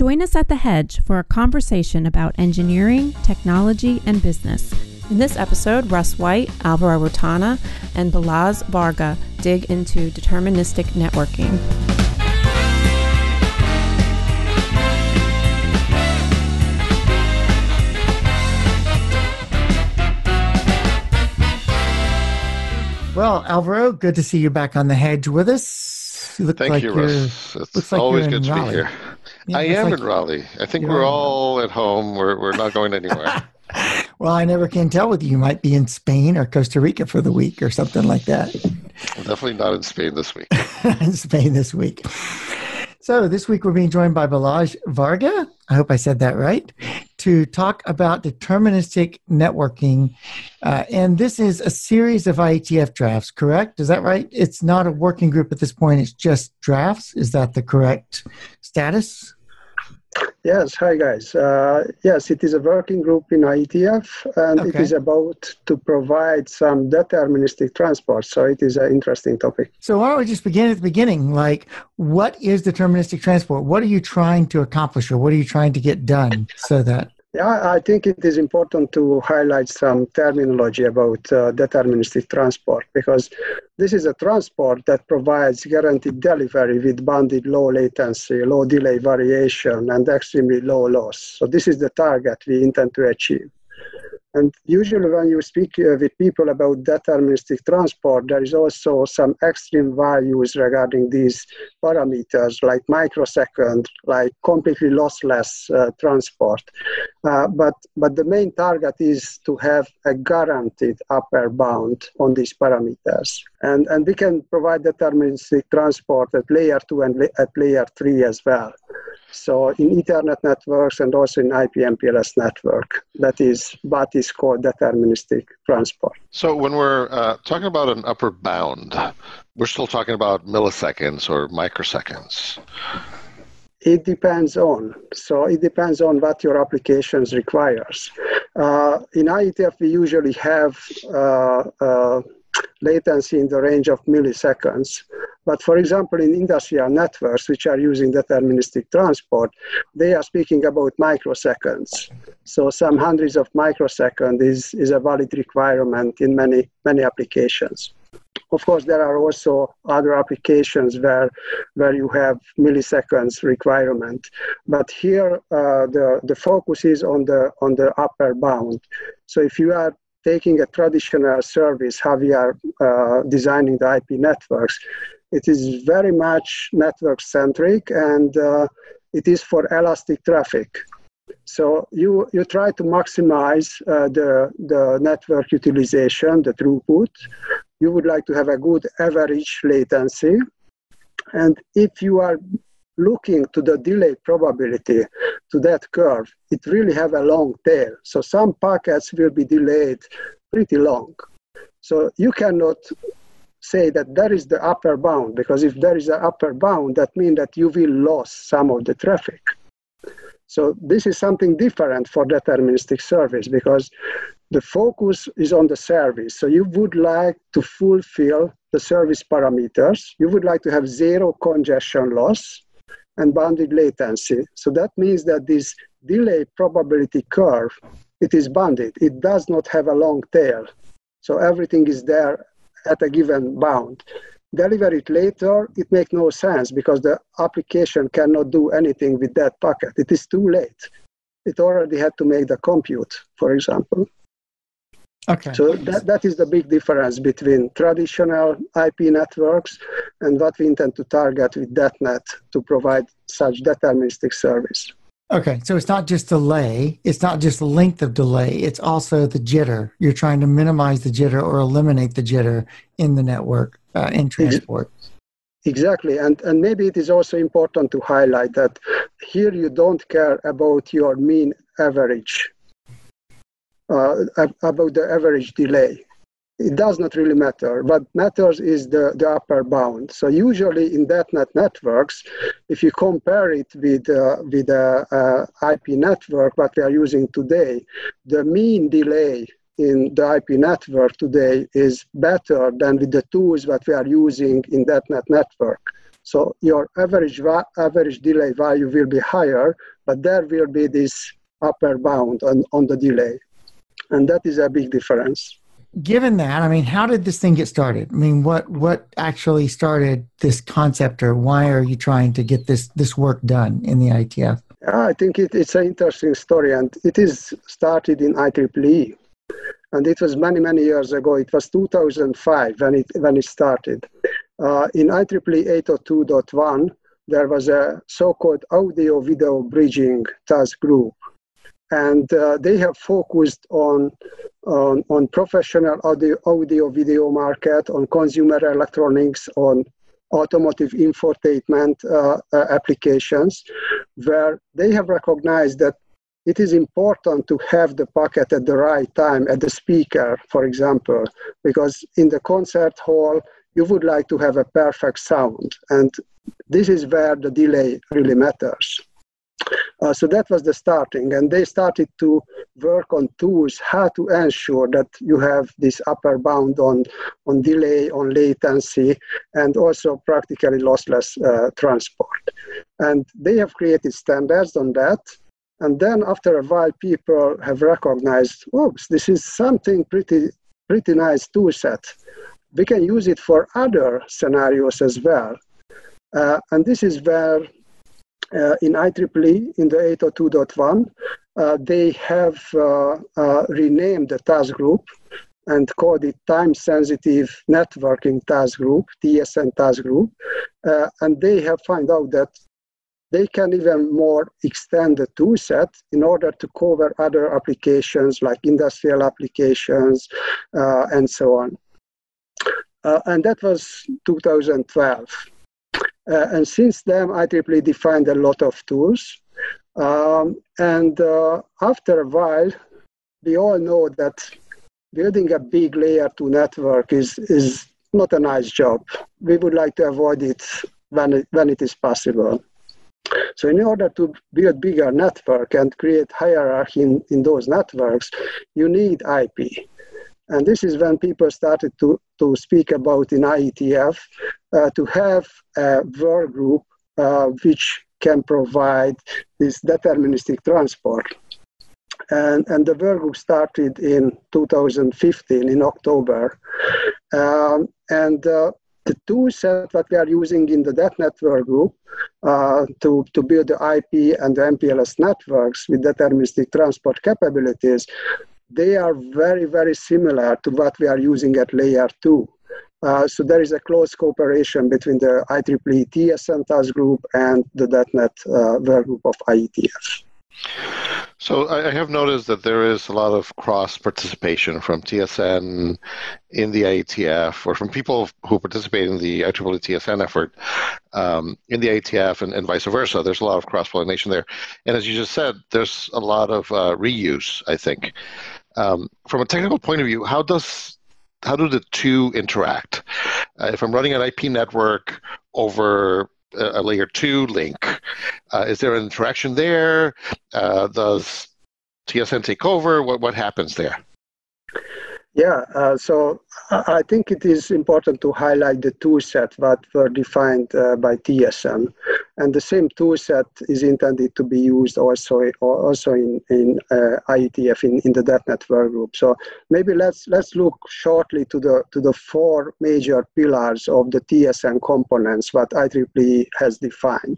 Join us at The Hedge for a conversation about engineering, technology, and business. In this episode, Russ White, Alvaro Rotana, and Balazs Varga dig into deterministic networking. Well, Alvaro, good to see you back on The Hedge with us. You Thank you, Russ. It's always good to be here. Yeah, I am in Raleigh. I think we're all at home. We're not going anywhere. Well, I never can tell with you. You might be in Spain or Costa Rica for the week or something like that. I'm definitely not in Spain this week. In Spain this week. So this week we're being joined by Balazs Varga, I hope I said that right, to talk about deterministic networking. And this is a series of IETF drafts, correct? Is that right? It's not a working group at this point. It's just drafts. Is that the correct status? Yes. Hi, guys. Yes, it is a working group in IETF, and It is about to provide some deterministic transport. So it is an interesting topic. So why don't we just begin at the beginning? Like, what is deterministic transport? What are you trying to accomplish, or what are you trying to get done so that... Yeah, I think it is important to highlight some terminology about deterministic transport, because this is a transport that provides guaranteed delivery with bounded low latency, low delay variation, and extremely low loss. So this is the target we intend to achieve. And usually when you speak with people about deterministic transport, there is also some extreme values regarding these parameters, like microsecond, like completely lossless transport. But the main target is to have a guaranteed upper bound on these parameters. And we can provide deterministic transport at layer 2 and at layer 3 as well. So in Ethernet networks and also in IP/MPLS network, that is what is called deterministic transport. So when we're talking about an upper bound, we're still talking about milliseconds or microseconds. It depends on. So it depends on what your applications requires. In IETF, we usually have latency in the range of milliseconds. But for example, in industrial networks, which are using deterministic transport, they are speaking about microseconds. So some hundreds of microseconds is a valid requirement in many applications. Of course, there are also other applications where you have milliseconds requirement. But here, the focus is on the upper bound. So if you are taking a traditional service, how we are designing the IP networks, it is very much network-centric, and it is for elastic traffic. So you try to maximize the network utilization, the throughput. You would like to have a good average latency. And if you are looking to the delay probability to that curve, it really have a long tail. So some packets will be delayed pretty long. So you cannot say that there is the upper bound, because if there is an upper bound, that means that you will lose some of the traffic. So this is something different for deterministic service, because the focus is on the service. So you would like to fulfill the service parameters. You would like to have zero congestion loss and bounded latency. So that means that this delay probability curve, it is bounded. It does not have a long tail. So everything is there at a given bound. Deliver it later, it makes no sense, because the application cannot do anything with that packet. It is too late. It already had to make the compute, for example. Okay. So that is the big difference between traditional IP networks and what we intend to target with DetNet to provide such deterministic service. Okay, so it's not just delay, it's not just the length of delay, it's also the jitter. You're trying to minimize the jitter or eliminate the jitter in the network, in transport. Exactly, and maybe it is also important to highlight that here you don't care about your mean average, about the average delay. It does not really matter. What matters is the upper bound. So usually in DetNet networks, if you compare it with the IP network, what we are using today, the mean delay in the IP network today is better than with the tools that we are using in DetNet network. So your average delay value will be higher, but there will be this upper bound on the delay. And that is a big difference. Given that, I mean, how did this thing get started? I mean, what actually started this concept, or why are you trying to get this work done in the IETF? I think it's an interesting story, and it is started in IEEE. And it was many, many years ago. It was 2005 when it started. In IEEE 802.1, there was a so-called audio-video bridging task group. And they have focused on professional audio-video market, on consumer electronics, on automotive infotainment applications, where they have recognized that it is important to have the packet at the right time at the speaker, for example, because in the concert hall, you would like to have a perfect sound. And this is where the delay really matters. So that was the starting, and they started to work on tools, how to ensure that you have this upper bound on delay, on latency, and also practically lossless transport. And they have created standards on that. And then after a while, people have recognized, oops, this is something pretty nice tool set. We can use it for other scenarios as well. And this is where in IEEE, in the 802.1, they have renamed the task group and called it Time-Sensitive Networking Task Group, TSN Task Group. And they have found out that they can even more extend the tool set in order to cover other applications like industrial applications and so on. And that was 2012. And since then, IEEE defined a lot of tools. And after a while, we all know that building a big layer 2 network is not a nice job. We would like to avoid it when it is possible. So in order to build bigger network and create hierarchy in those networks, you need IP. And this is when people started to speak about in IETF to have a work group which can provide this deterministic transport. And the work group started in 2015, in October. The tool set that we are using in the DetNet work group to build the IP and the MPLS networks with deterministic transport capabilities, they are very, very similar to what we are using at layer 2. So there is a close cooperation between the IEEE TSN task group and the DetNet work group of IETF. So I have noticed that there is a lot of cross-participation from TSN in the IETF, or from people who participate in the IEEE TSN effort in the IETF and vice versa. There's a lot of cross-pollination there. And as you just said, there's a lot of reuse, I think. From a technical point of view, how do the two interact? If I'm running an IP network over a layer 2 link, is there an interaction there? Does TSN take over? What happens there? Yeah, so I think it is important to highlight the tool set that were defined by TSN. And the same tool set is intended to be used also in IETF, in the DetNet work group. So maybe let's look shortly to the four major pillars of the TSN components that IEEE has defined.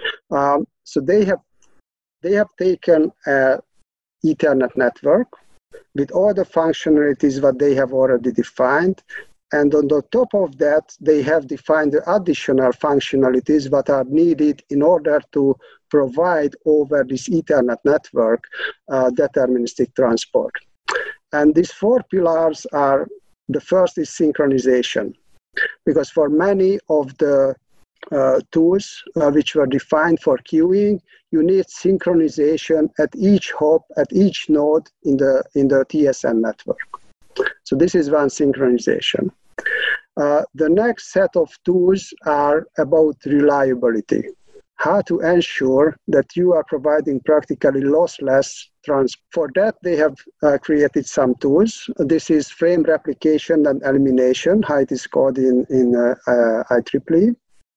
So they have taken an Ethernet network with all the functionalities that they have already defined. And on the top of that, they have defined the additional functionalities that are needed in order to provide over this Ethernet network deterministic transport. And these four pillars are, the first is synchronization. Because for many of the tools which were defined for queuing, you need synchronization at each hop, at each node in the TSN network. So this is one synchronization. The next set of tools are about reliability. How to ensure that you are providing practically lossless transport. For that, they have created some tools. This is frame replication and elimination, how it is called in IEEE.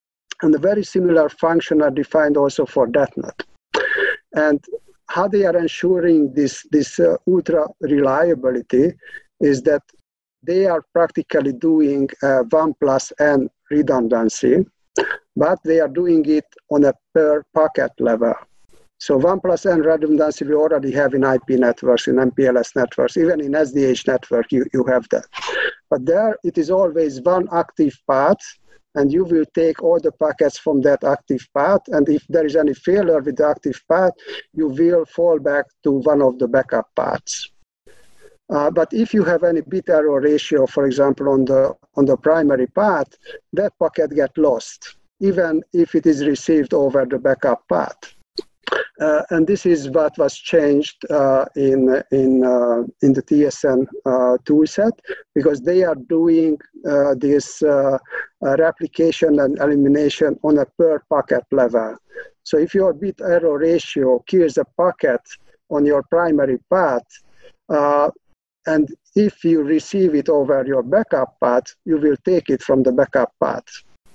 And a very similar function are defined also for DetNet. And how they are ensuring this ultra reliability is that they are practically doing 1+n redundancy, but they are doing it on a per packet level. So 1+n redundancy we already have in IP networks, in MPLS networks, even in SDH network you have that. But there it is always one active path, and you will take all the packets from that active path, and if there is any failure with the active path, you will fall back to one of the backup paths. But if you have any bit error ratio, for example, on the primary path, that packet gets lost, even if it is received over the backup path. And this is what was changed in the TSN toolset, because they are doing this replication and elimination on a per packet level. So if your bit error ratio kills a packet on your primary path, and if you receive it over your backup path, you will take it from the backup path.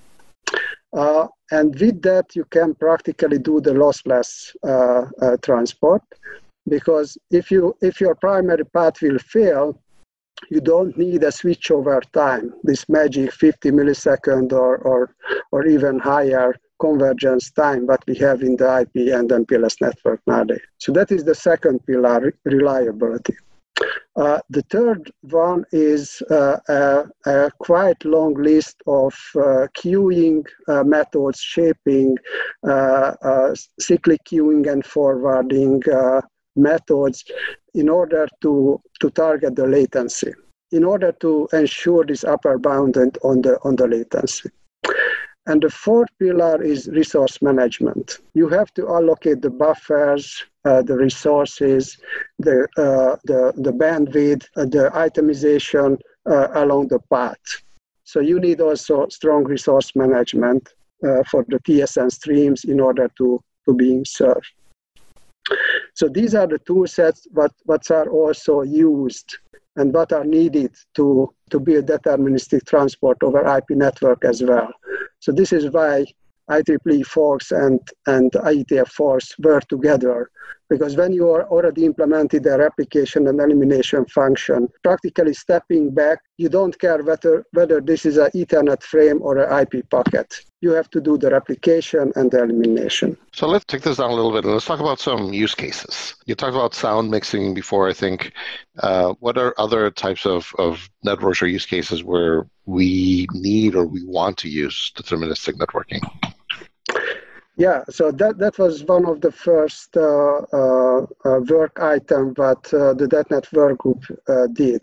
And with that, you can practically do the lossless transport, because if your primary path will fail, you don't need a switchover time, this magic 50 millisecond or even higher convergence time that we have in the IP and MPLS network nowadays. So that is the second pillar, reliability. The third one is a quite long list of queuing methods, shaping, cyclic queuing and forwarding methods in order to target the latency, in order to ensure this upper bound on the latency. And the fourth pillar is resource management. You have to allocate the buffers, the resources, the bandwidth, the itemization along the path. So you need also strong resource management for the TSN streams in order to being served. So these are the tool sets that are also used and what are needed to build deterministic transport over IP network as well. So this is why IEEE folks and IETF folks work together, because when you are already implemented a replication and elimination function, practically stepping back, you don't care whether this is an Ethernet frame or an IP packet. You have to do the replication and the elimination. So let's take this down a little bit and let's talk about some use cases. You talked about sound mixing before, I think. What are other types of networks or use cases where we need or we want to use deterministic networking? Yeah, so that was one of the first work items that the DetNet work group did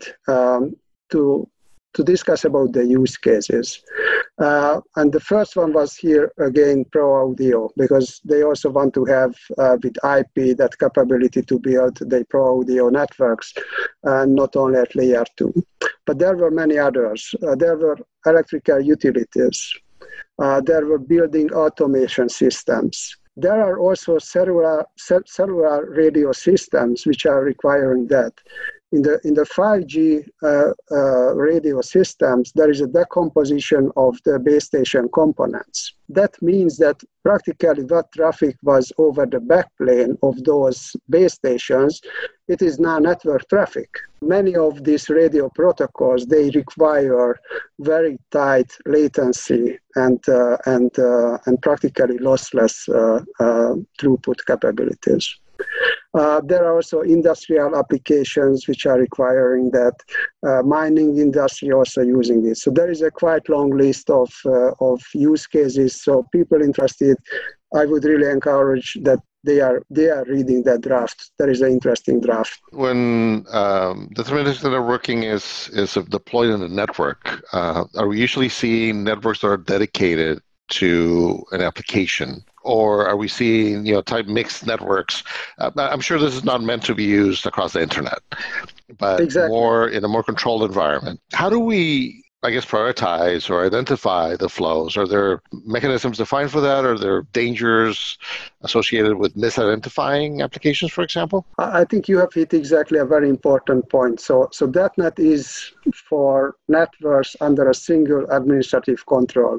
to discuss about the use cases. And the first one was here, again, Pro Audio, because they also want to have with IP that capability to build the Pro Audio networks, not only at layer 2. But there were many others. There were electrical utilities. There were building automation systems. There are also cellular radio systems which are requiring that. In the 5G radio systems, there is a decomposition of the base station components. That means that practically what traffic was over the backplane of those base stations, it is now network traffic. Many of these radio protocols, they require very tight latency and practically lossless throughput capabilities. There are also industrial applications which are requiring that. Mining industry also using it. So there is a quite long list of use cases. So people interested, I would really encourage that they are reading that draft. There is an interesting draft. When deterministic networking is deployed in the network, are we usually seeing networks that are dedicated to an application? Or are we seeing, type mixed networks? I'm sure this is not meant to be used across the internet, but exactly. More in a more controlled environment. How do we, prioritize or identify the flows? Are there mechanisms defined for that? Are there dangers associated with misidentifying applications, for example? I think you have hit exactly a very important point. So DetNet is for networks under a single administrative control.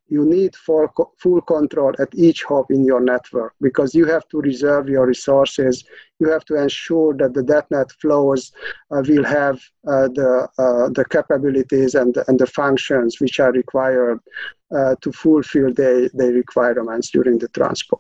you need full control at each hop in your network, because you have to reserve your resources. You have to ensure that the .NET flows will have the capabilities and the functions which are required to fulfill their requirements during the transport.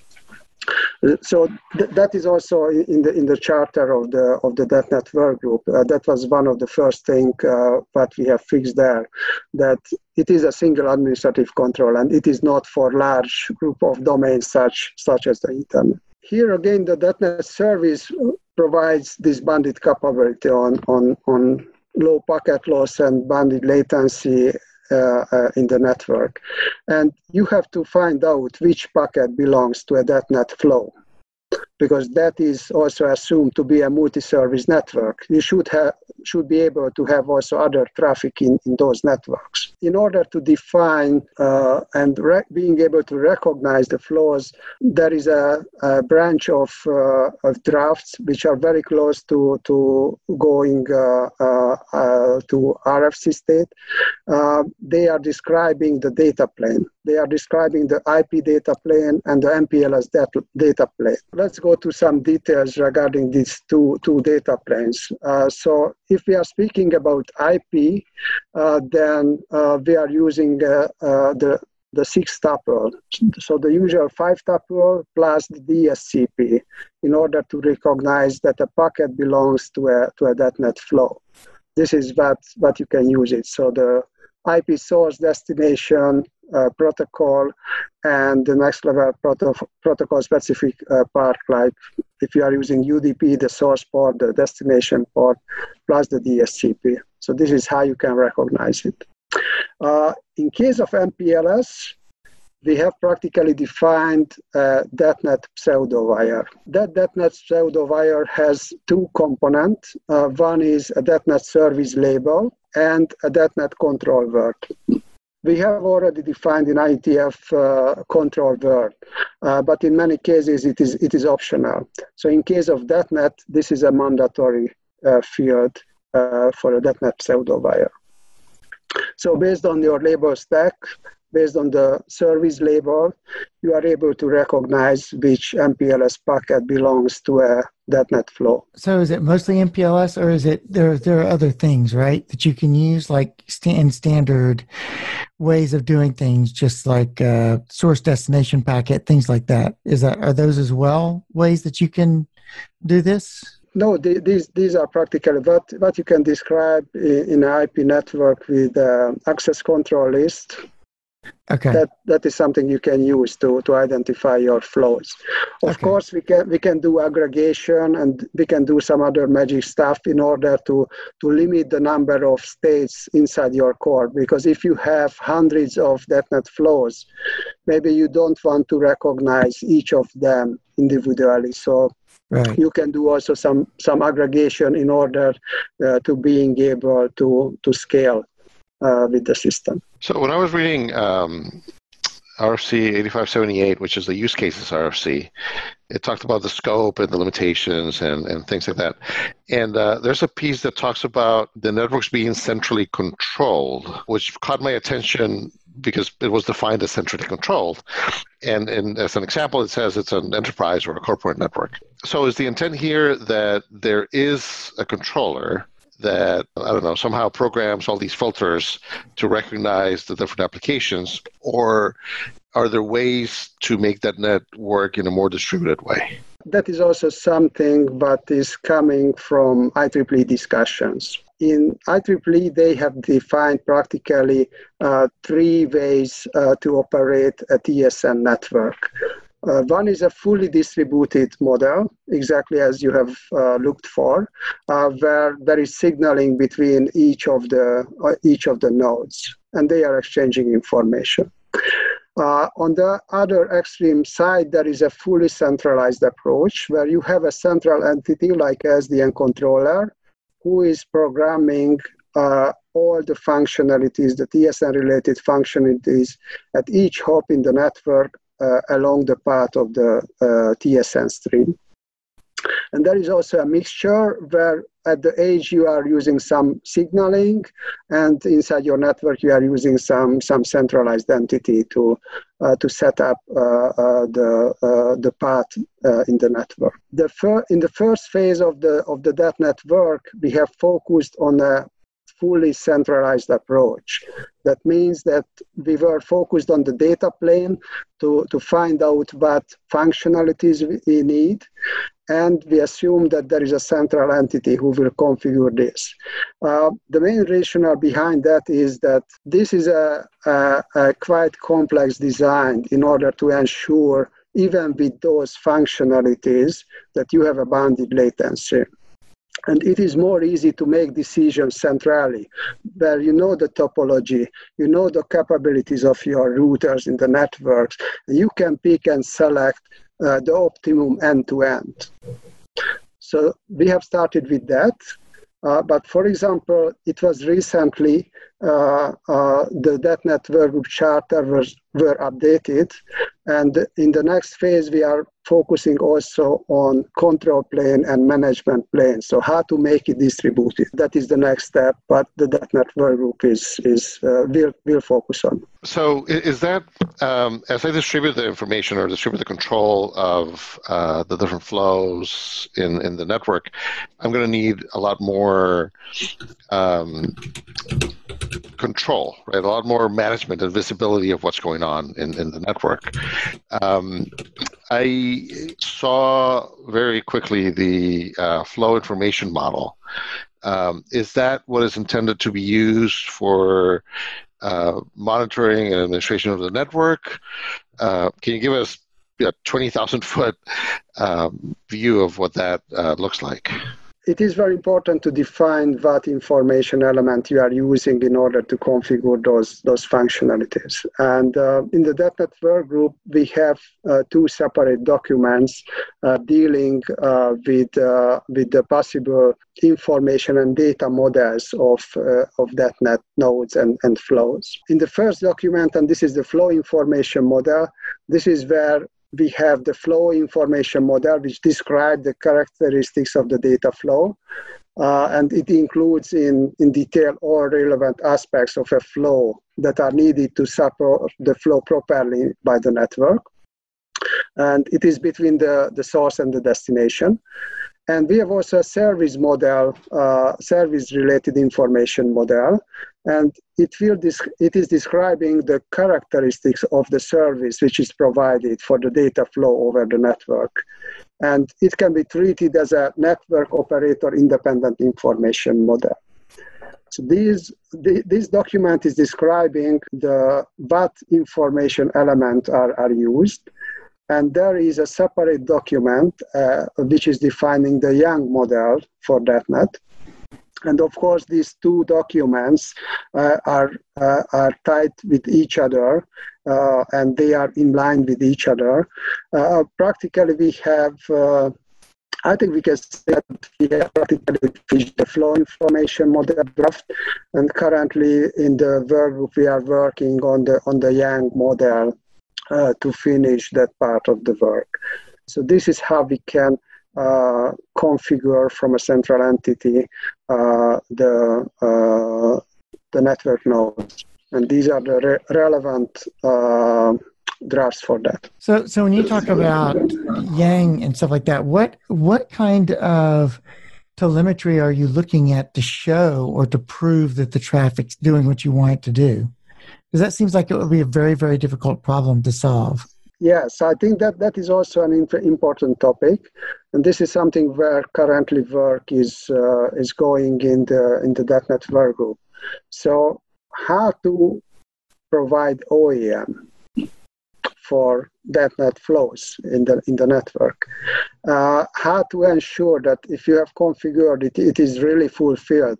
So that is also in the charter of the .NET work group. That was one of the first things that we have fixed there, that it is a single administrative control and it is not for large group of domains such as the internet. Here again, the .NET service provides this bandit capability on low packet loss and bandit latency in the network. And you have to find out which packet belongs to a .NET flow, because that is also assumed to be a multi-service network. You should be able to have also other traffic in those networks. In order to define and being able to recognize the flows, there is a branch of drafts which are very close to going to RFC state. They are describing the data plane. They are describing the IP data plane and the MPLS data plane. Let's go to some details regarding these two data planes. So if we are speaking about IP, then we are using the 6-tuple, so the usual 5-tuple plus the DSCP, in order to recognize that a packet belongs to a .NET flow. This is what you can use it. So the IP source, destination, protocol, and the next level protocol specific part, like if you are using UDP, the source port, the destination port, plus the DSCP. So this is how you can recognize it. In case of MPLS, we have practically defined .NET pseudo-wire. That .NET pseudo-wire has two components. One is a .NET service label and a .NET control word. We have already defined in IETF control word, but in many cases it is optional. So in case of .NET, this is a mandatory field for a .NET pseudo-wire. So based on your label stack, based on the service label, you are able to recognize which MPLS packet belongs to a .NET flow. So is it mostly MPLS, or is it there are other things, right, that you can use, like standard ways of doing things, just like source destination packet, things like that? Are those as well ways that you can do this? No, these are practically what you can describe in an IP network with access control list. Okay. That is something you can use to identify your flows. Of course, we can do aggregation, and we can do some other magic stuff in order to limit the number of states inside your core. Because if you have hundreds of .NET flows, maybe you don't want to recognize each of them individually. So right. You can do also some aggregation in order to being able to scale with the system. So when I was reading RFC 8578, which is the use cases RFC, it talked about the scope and the limitations and things like that. And there's a piece that talks about the networks being centrally controlled, which caught my attention because it was defined as centrally controlled. And as an example, it says it's an enterprise or a corporate network. So is the intent here that there is a controller that, I don't know, somehow programs all these filters to recognize the different applications, or are there ways to make that net work in a more distributed way? That is also something that is coming from IEEE discussions. In IEEE, they have defined practically 3 ways to operate a TSN network. One is a fully distributed model, exactly as you have looked for, where there is signaling between each of the nodes, and they are exchanging information. On the other extreme side, there is a fully centralized approach, where you have a central entity like SDN controller, who is programming all the functionalities, the TSN-related functionalities at each hop in the network along the path of the TSN stream. And there is also a mixture where at the edge you are using some signaling, and inside your network you are using some centralized entity to set up the path in the network. In the first phase of the DAT network, we have focused on a fully centralized approach. That means that we were focused on the data plane to find out what functionalities we need, and we assume that there is a central entity who will configure this. The main rationale behind that is that this is a quite complex design in order to ensure, even with those functionalities, that you have a bounded latency. And it is more easy to make decisions centrally, where you know the topology, you know the capabilities of your routers in the networks, and you can pick and select the optimum end-to-end. So we have started with that. But for example, it was recently the DAT network group charter were updated. And in the next phase, we are focusing also on control plane and management plane. So how to make it distributed. That is the next step, but the DAT network group will focus on. So is that, as I distribute the information or distribute the control of the different flows in the network, I'm going to need a lot more control, right? A lot more management and visibility of what's going on in the network. I saw very quickly the flow information model. Is that what is intended to be used for monitoring and administration of the network? Can you give us a 20,000-foot view of what that looks like? It is very important to define what information element you are using in order to configure those functionalities. And in the DAT network group, we have two separate documents dealing with the possible information and data models of DATnet nodes and flows. In the first document, and this is the flow information model, this is where we have the flow information model, which describes the characteristics of the data flow. And it includes in detail all relevant aspects of a flow that are needed to support the flow properly by the network. And it is between the source and the destination. And we have also a service model, service-related information model, and it is describing the characteristics of the service which is provided for the data flow over the network. And it can be treated as a network operator independent information model. So this document is describing what information elements are used. And there is a separate document which is defining the Young model for DATnet. And of course, these two documents are tied with each other, and they are in line with each other. Practically, we have, I think we can say that we have practically finished the flow information model draft, and currently in the work group, we are working on the Young model to finish that part of the work. So this is how we can configure from a central entity the network nodes. And these are the relevant drafts for that. So when you talk about Yang and stuff like that, what kind of telemetry are you looking at to show or to prove that the traffic's doing what you want it to do? Because that seems like it would be a very, very difficult problem to solve. Yes, I think that is also an important topic, and this is something where currently work is going in the DATnet work group. So, how to provide OEM for DATnet flows in the network? How to ensure that if you have configured it, it is really fulfilled.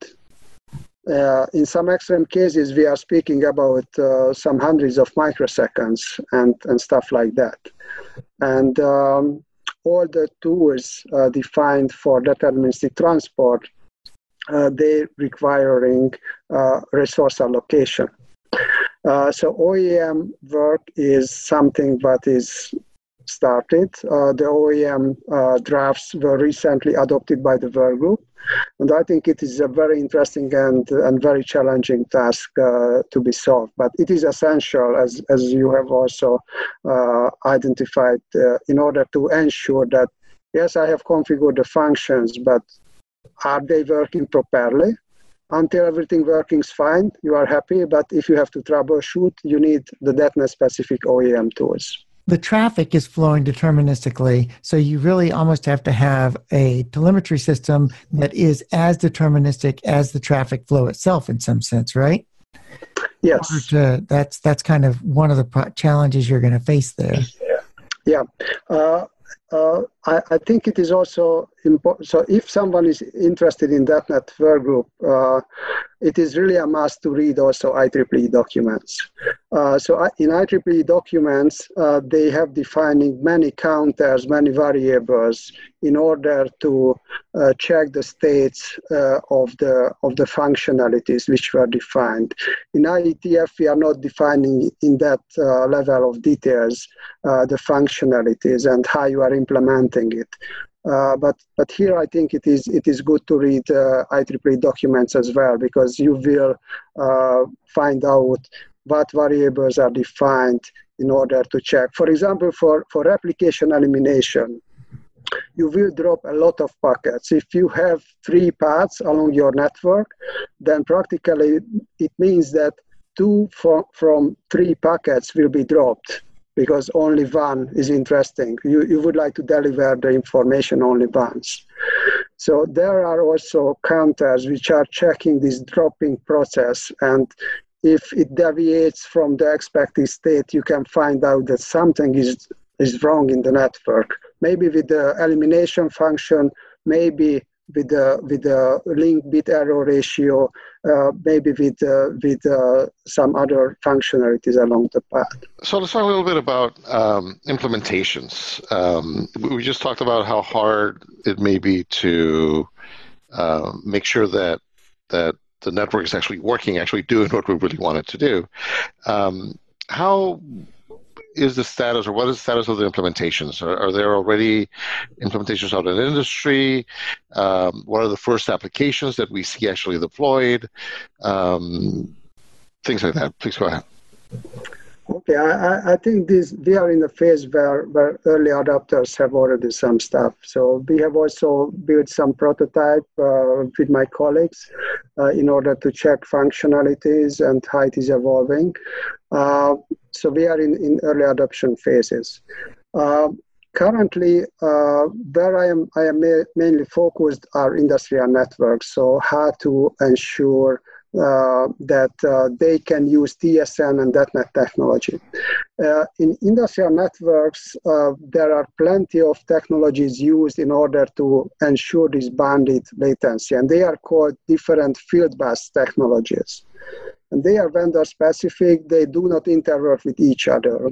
In some extreme cases, we are speaking about some hundreds of microseconds and stuff like that. And all the tools defined for deterministic transport, they requiring resource allocation. So OEM work is something that is started. The OEM drafts were recently adopted by the work group. And I think it is a very interesting and very challenging task to be solved. But it is essential, as you have also identified, in order to ensure that, yes, I have configured the functions, but are they working properly? Until everything working fine, you are happy. But if you have to troubleshoot, you need the .NET-specific OEM tools. The traffic is flowing deterministically, so you really almost have to have a telemetry system that is as deterministic as the traffic flow itself in some sense, right? Yes. That's kind of one of the challenges you're going to face there. Yeah. I think it is also important. So if someone is interested in .NET work group, it is really a must to read also IEEE documents. So in IEEE documents, they have defining many counters, many variables in order to check the states of the functionalities which were defined. In IETF, we are not defining in that level of details the functionalities and how you are implementing it. But here I think it is good to read IEEE documents as well, because you will find out what variables are defined in order to check. For example, for replication elimination, you will drop a lot of packets. If you have 3 paths along your network, then practically it means that 2 from 3 packets will be dropped, because only one is interesting. You would like to deliver the information only once. So there are also counters which are checking this dropping process, and if it deviates from the expected state, you can find out that something is wrong in the network. Maybe with the elimination function, maybe with the link bit error ratio, maybe with some other functionalities along the path. So let's talk a little bit about implementations. We just talked about how hard it may be to make sure that the network is actually working, actually doing what we really want it to do. How is the status, or what is the status of the implementations? Are there already implementations out in the industry? What are the first applications that we see actually deployed? Things like that. Please go ahead. Okay, I think we are in a phase where early adopters have already some stuff. So we have also built some prototype with my colleagues in order to check functionalities and how it is evolving. So we are in early adoption phases. Currently, where I am mainly focused are industrial networks. So how to ensure that they can use TSN and .NET technology. In industrial networks, there are plenty of technologies used in order to ensure this bandwidth latency, and they are called different field bus technologies. And they are vendor specific, they do not interwork with each other.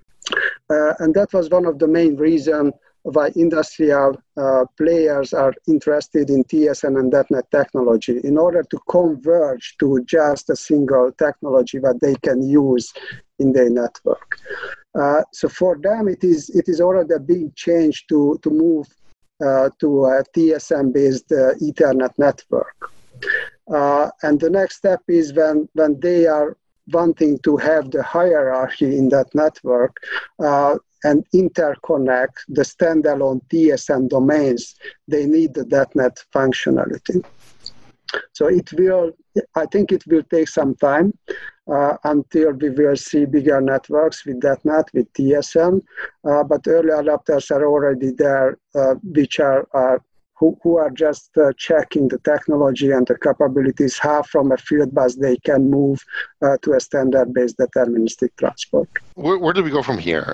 And that was one of the main reasons why industrial players are interested in TSN and .NET technology, in order to converge to just a single technology that they can use in their network. So for them, it is already a big change to move to a TSN-based Ethernet network. And the next step is when they are wanting to have the hierarchy in that network and interconnect the standalone TSN domains, they need the .NET functionality. So I think it will take some time until we will see bigger networks with .NET, with TSN, but early adopters are already there, which are who are just checking the technology and the capabilities, how from a field bus they can move to a standard-based deterministic transport. Where do we go from here?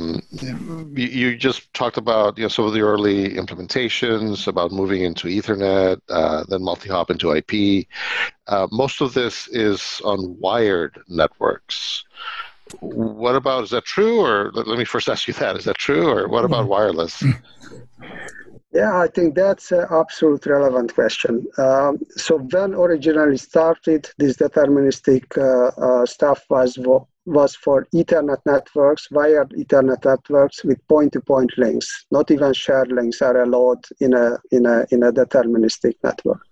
You just talked about some of the early implementations, about moving into Ethernet, then multi-hop into IP. Most of this is on wired networks. What about, is that true? Or let me first ask you that, is that true? Or what about wireless? Yeah, I think that's an absolute relevant question. So when originally started, this deterministic stuff was for Ethernet networks, wired Ethernet networks with point-to-point links. Not even shared links are allowed in a deterministic network.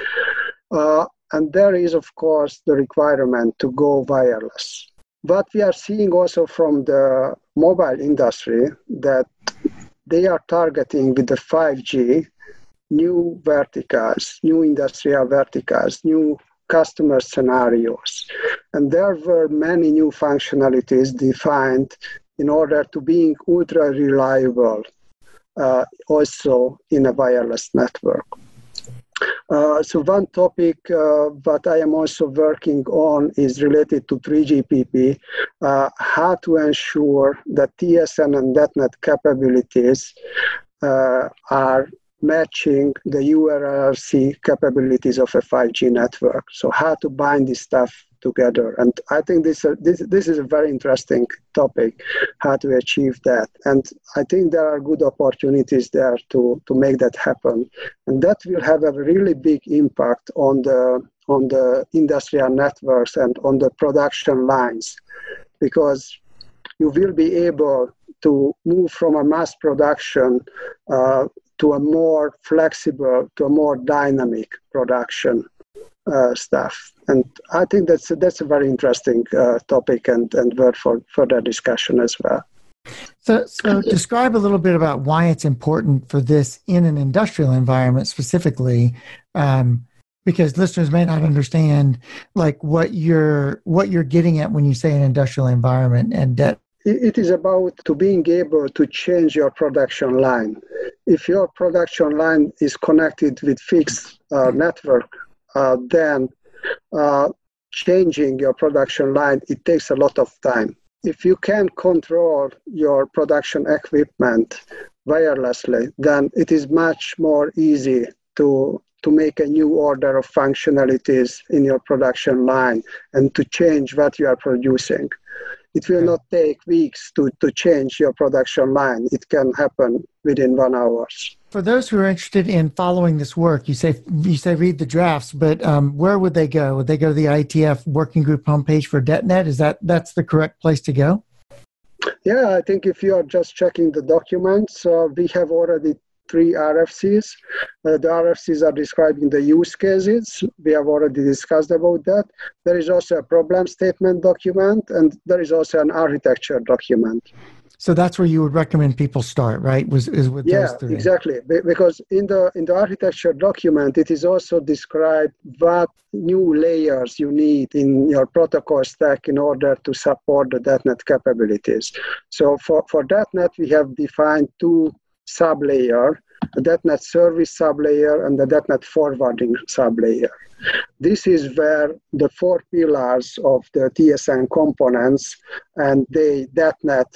And there is, of course, the requirement to go wireless. What we are seeing also from the mobile industry, that they are targeting with the 5G new verticals, new industrial verticals, new customer scenarios. And there were many new functionalities defined in order to being ultra reliable also in a wireless network. So one topic that I am also working on is related to 3GPP, how to ensure that TSN and DetNet capabilities are matching the URLC capabilities of a 5G network. So how to bind this stuff together. And I think this is a very interesting topic, how to achieve that. And I think there are good opportunities there to make that happen. And that will have a really big impact on the industrial networks and on the production lines, because you will be able to move from a mass production to a more flexible, to a more dynamic production stuff. And I think that's a very interesting topic and worth for further discussion as well. So describe a little bit about why it's important for this in an industrial environment specifically, because listeners may not understand like what you're getting at when you say an industrial environment and that. It is about to being able to change your production line. If your production line is connected with fixed network, then changing your production line, it takes a lot of time. If you can control your production equipment wirelessly, then it is much more easy to make a new order of functionalities in your production line and to change what you are producing. It will not take weeks to change your production line. It can happen within 1 hour. For those who are interested in following this work, you say read the drafts, but where would they go? Would they go to the IETF working group homepage for DetNet? That's the correct place to go? Yeah, I think if you are just checking the documents, we have already 3 RFCs. The RFCs are describing the use cases. We have already discussed about that. There is also a problem statement document, and there is also an architecture document. So that's where you would recommend people start, right? Is with those 3. Yeah, exactly. Because in the architecture document, it is also described what new layers you need in your protocol stack in order to support the DetNet capabilities. So for DetNet, we have defined 2 sublayer, the DetNet service sublayer and the DetNet forwarding sublayer. This is where the 4 pillars of the TSN components and the DetNet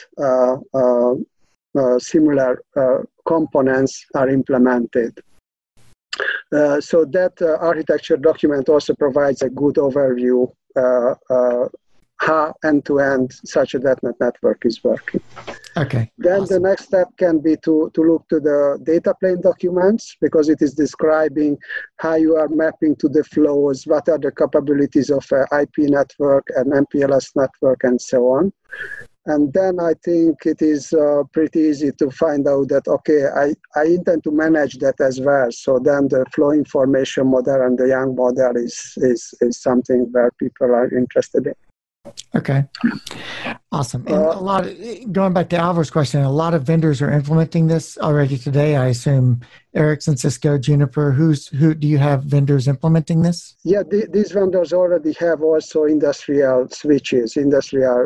similar components are implemented. So that architecture document also provides a good overview how end-to-end such a DetNet network is working. Okay. Then awesome. The next step can be to look to the data plane documents, because it is describing how you are mapping to the flows, what are the capabilities of an IP network, an MPLS network, and so on. And then I think it is pretty easy to find out that, okay, I intend to manage that as well. So then the flow information model and the Young model is something where people are interested in. Okay. Awesome. And going back to Alvaro's question, a lot of vendors are implementing this already today. I assume Ericsson, Cisco, Juniper. Who do you have vendors implementing this? Yeah, these vendors already have also industrial switches, industrial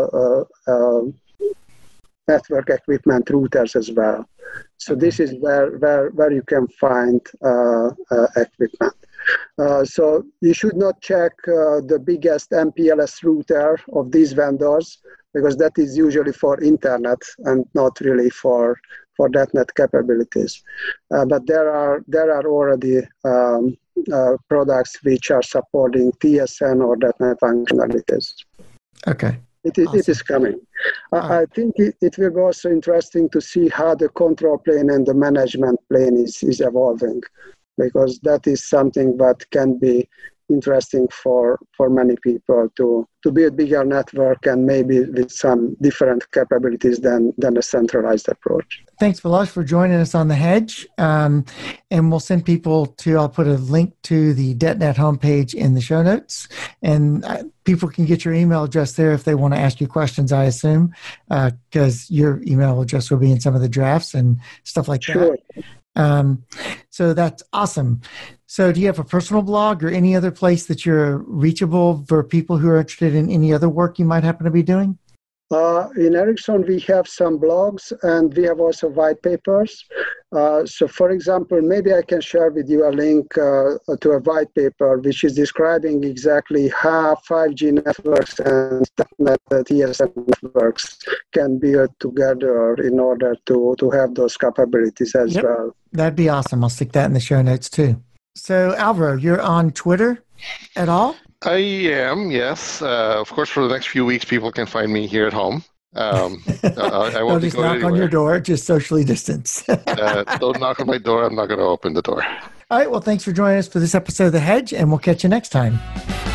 network equipment routers as well. So this is where you can find equipment. So you should not check the biggest MPLS router of these vendors, because that is usually for internet and not really for DetNet capabilities. But there are already products which are supporting TSN or DetNet functionalities. Okay, It is coming. I think it will be also interesting to see how the control plane and the management plane is evolving, because that is something that can be interesting for many people to build bigger network and maybe with some different capabilities than a centralized approach. Thanks, Balazs, for joining us on The Hedge. And we'll send people I'll put a link to the DetNet homepage in the show notes. And people can get your email address there if they want to ask you questions, I assume, because your email address will be in some of the drafts and stuff like Sure. that. So that's awesome. So do you have a personal blog or any other place that you're reachable for people who are interested in any other work you might happen to be doing? In Ericsson, we have some blogs and we have also white papers. So, for example, maybe I can share with you a link to a white paper which is describing exactly how 5G networks and TSN networks can build together in order to have those capabilities as well. That'd be awesome. I'll stick that in the show notes too. So, Alvaro, you're on Twitter at all? I am, yes. Of course, for the next few weeks, people can find me here at home. I won't just be going knock on your door, just socially distance. Don't knock on my door. I'm not going to open the door. All right. Well, thanks for joining us for this episode of The Hedge, and we'll catch you next time.